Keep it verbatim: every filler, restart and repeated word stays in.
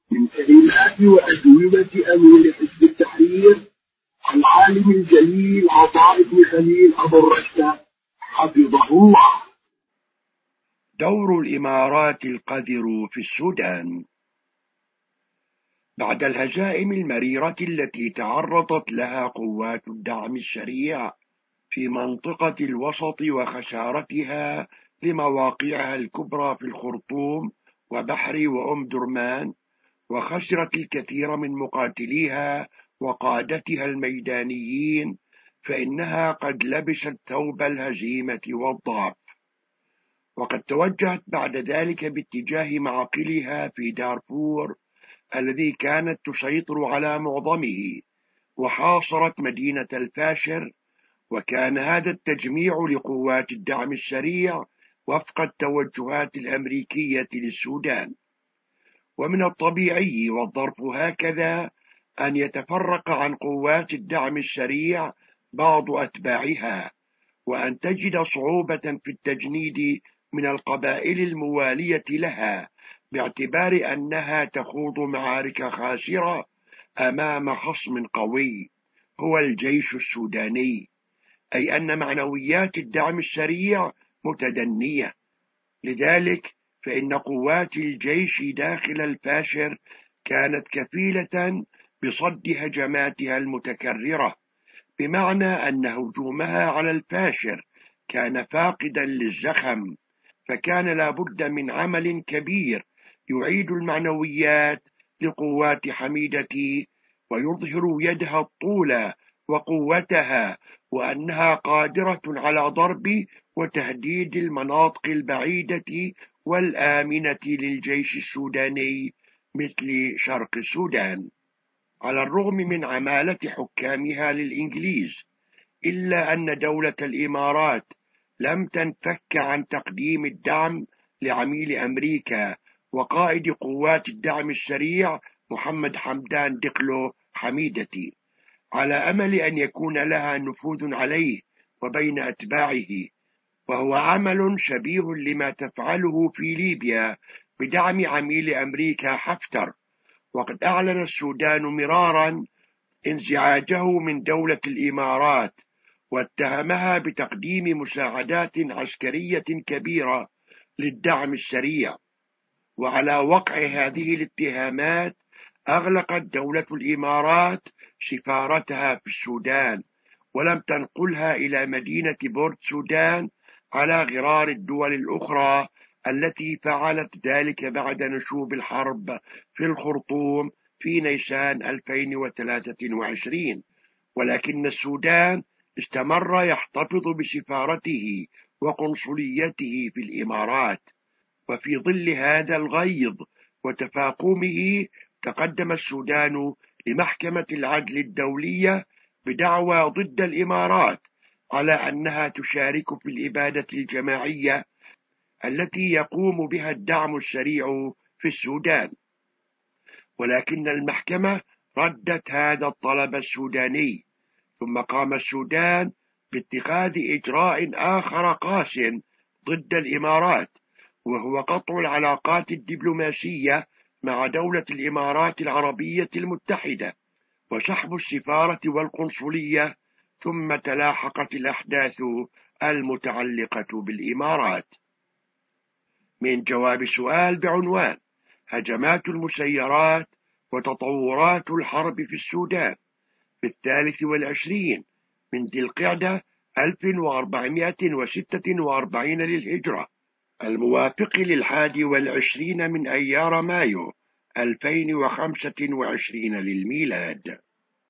من كلمات وأجوبة أمين حزب التحرير العالم الجليل عطاء بن خليل أبو الرشد حفظه الله. دور الإمارات القذر في السودان. بعد الهزائم المريرة التي تعرضت لها قوات الدعم السريع في منطقة الوسط وخسارتها لمواقعها الكبرى في الخرطوم وبحري وأم درمان، وخسرت الكثير من مقاتليها وقادتها الميدانيين، فإنها قد لبست ثوب الهزيمة والضعف، وقد توجهت بعد ذلك باتجاه معقلها في دارفور الذي كانت تسيطر على معظمه، وحاصرت مدينة الفاشر. وكان هذا التجميع لقوات الدعم السريع وفق التوجهات الأمريكية للسودان. ومن الطبيعي والظرف هكذا أن يتفرق عن قوات الدعم السريع بعض أتباعها، وأن تجد صعوبة في التجنيد من القبائل الموالية لها، باعتبار أنها تخوض معارك خاسرة أمام خصم قوي هو الجيش السوداني، أي أن معنويات الدعم السريع متدنية. لذلك فإن قوات الجيش داخل الفاشر كانت كفيلة بصد هجماتها المتكررة، بمعنى أن هجومها على الفاشر كان فاقدا للزخم، فكان لابد من عمل كبير يعيد المعنويات لقوات حميدتي ويظهر يدها الطول وقوتها، وأنها قادرة على ضرب وتهديد المناطق البعيدة والآمنة للجيش السوداني مثل شرق السودان. على الرغم من عمالة حكامها للإنجليز، إلا أن دولة الإمارات لم تنفك عن تقديم الدعم لعميل أمريكا وقائد قوات الدعم السريع محمد حمدان دقلو حميدتي، على أمل أن يكون لها نفوذ عليه وبين أتباعه، وهو عمل شبيه لما تفعله في ليبيا بدعم عميل أمريكا حفتر. وقد أعلن السودان مرارا انزعاجه من دولة الإمارات، واتهمها بتقديم مساعدات عسكرية كبيرة للدعم السريع. وعلى وقع هذه الاتهامات أغلقت دولة الإمارات سفارتها في السودان، ولم تنقلها إلى مدينة بورت سودان على غرار الدول الأخرى التي فعلت ذلك بعد نشوب الحرب في الخرطوم في نيسان ألفين وثلاثة وعشرين. ولكن السودان استمر يحتفظ بسفارته وقنصليته في الإمارات. وفي ظل هذا الغيظ وتفاقمه تقدم السودان لمحكمة العدل الدولية بدعوى ضد الإمارات على أنها تشارك في الإبادة الجماعية التي يقوم بها الدعم السريع في السودان. ولكن المحكمة ردت هذا الطلب السوداني، ثم قام السودان باتخاذ إجراء آخر قاس ضد الإمارات، وهو قطع العلاقات الدبلوماسية مع دولة الإمارات العربية المتحدة وسحب السفارة والقنصلية. ثم تلاحقت الأحداث المتعلقة بالإمارات. من جواب سؤال بعنوان هجمات المسيرات وتطورات الحرب في السودان في الثالث والعشرين من ذي القعدة ألف وأربعمائة وستة وأربعين للهجرة، الموافق للحادي والعشرين من أيار مايو ألفين وخمسة وعشرين للميلاد.